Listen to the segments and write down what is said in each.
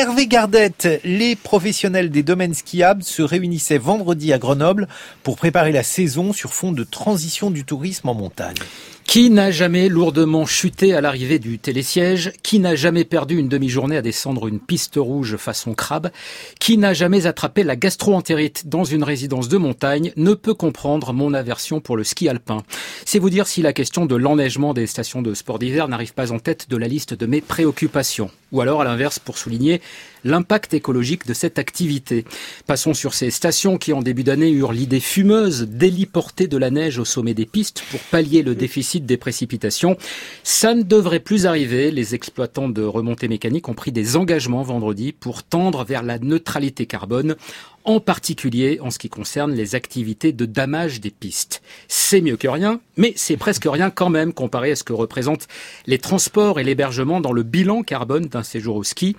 Hervé Gardette, les professionnels des domaines skiables se réunissaient vendredi à Grenoble pour préparer la saison sur fond de transition du tourisme en montagne. Qui n'a jamais lourdement chuté à l'arrivée du télésiège? Qui n'a jamais perdu une demi-journée à descendre une piste rouge façon crabe? Qui n'a jamais attrapé la gastro-entérite dans une résidence de montagne ne peut comprendre mon aversion pour le ski alpin. C'est vous dire si la question de l'enneigement des stations de sport d'hiver n'arrive pas en tête de la liste de mes préoccupations. Ou alors, à l'inverse, pour souligner l'impact écologique de cette activité. Passons sur ces stations qui, en début d'année, eurent l'idée fumeuse d'héliporter de la neige au sommet des pistes pour pallier le déficit des précipitations. Ça ne devrait plus arriver. Les exploitants de remontées mécaniques ont pris des engagements vendredi pour tendre vers la neutralité carbone, en particulier en ce qui concerne les activités de damage des pistes. C'est mieux que rien, mais c'est presque rien quand même comparé à ce que représentent les transports et l'hébergement dans le bilan carbone d'un séjour au ski,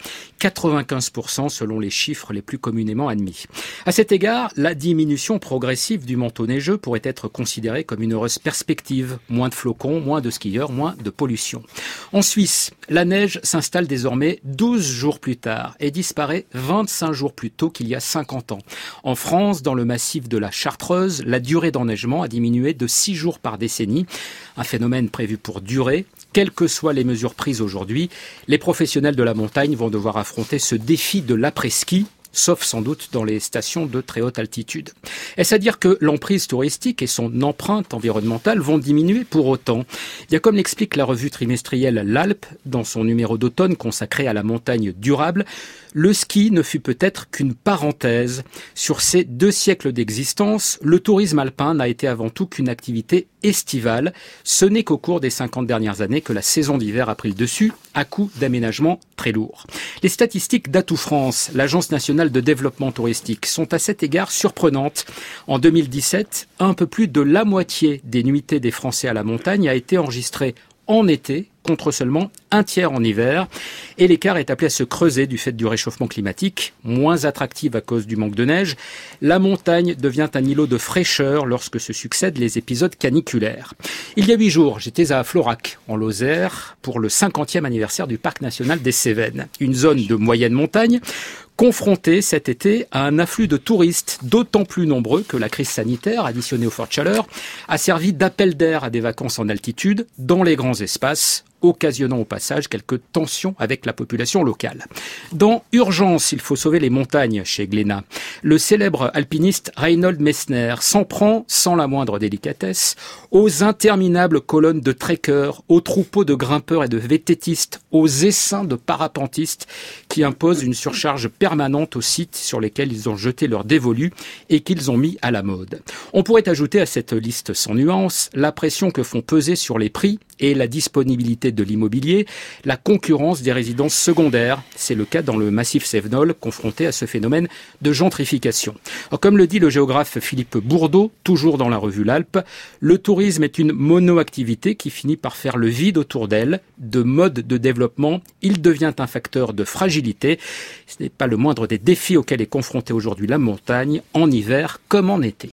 95% selon les chiffres les plus communément admis. À cet égard, la diminution progressive du manteau neigeux pourrait être considérée comme une heureuse perspective. Moins de flocons, moins de skieurs, moins de pollution. En Suisse, la neige s'installe désormais 12 jours plus tard et disparaît 25 jours plus tôt qu'il y a 50 ans. En France, dans le massif de la Chartreuse, la durée d'enneigement a diminué de 6 jours par décennie. Un phénomène prévu pour durer. Quelles que soient les mesures prises aujourd'hui, les professionnels de la montagne vont devoir affronter ce défi de l'après-ski, sauf sans doute dans les stations de très haute altitude. Est-ce à dire que l'emprise touristique et son empreinte environnementale vont diminuer pour autant? Il y a, comme l'explique la revue trimestrielle L'Alpe, dans son numéro d'automne consacré à la montagne durable, le ski ne fut peut-être qu'une parenthèse. Sur ces 2 siècles d'existence, le tourisme alpin n'a été avant tout qu'une activité estivale. Ce n'est qu'au cours des 50 dernières années que la saison d'hiver a pris le dessus, à coup d'aménagements très lourds. Les statistiques d'Atout France, l'Agence nationale de développement touristique, sont à cet égard surprenantes. En 2017, un peu plus de la moitié des nuitées des Français à la montagne a été enregistrée en été, contre seulement un tiers en hiver. Et l'écart est appelé à se creuser du fait du réchauffement climatique. Moins attractive à cause du manque de neige, la montagne devient un îlot de fraîcheur lorsque se succèdent les épisodes caniculaires. Il y a 8 jours, j'étais à Florac, en Lozère, pour le 50e anniversaire du Parc national des Cévennes. Une zone de moyenne montagne, confrontée cet été à un afflux de touristes d'autant plus nombreux que la crise sanitaire, additionnée aux fortes chaleurs, a servi d'appel d'air à des vacances en altitude dans les grands espaces, occasionnant au passage quelques tensions avec la population locale. Dans Urgence, il faut sauver les montagnes chez Glénat. Le célèbre alpiniste Reinhold Messner s'en prend, sans la moindre délicatesse, aux interminables colonnes de trekkers, aux troupeaux de grimpeurs et de vététistes, aux essaims de parapentistes qui imposent une surcharge permanente aux sites sur lesquels ils ont jeté leur dévolu et qu'ils ont mis à la mode. On pourrait ajouter à cette liste sans nuance la pression que font peser sur les prix et la disponibilité de l'immobilier, la concurrence des résidences secondaires. C'est le cas dans le massif Cévenol, confronté à ce phénomène de gentrification. Alors, comme le dit le géographe Philippe Bourdeau, toujours dans la revue L'Alpe, le tourisme est une monoactivité qui finit par faire le vide autour d'elle. De mode de développement, il devient un facteur de fragilité. Ce n'est pas le moindre des défis auxquels est confrontée aujourd'hui la montagne, en hiver comme en été.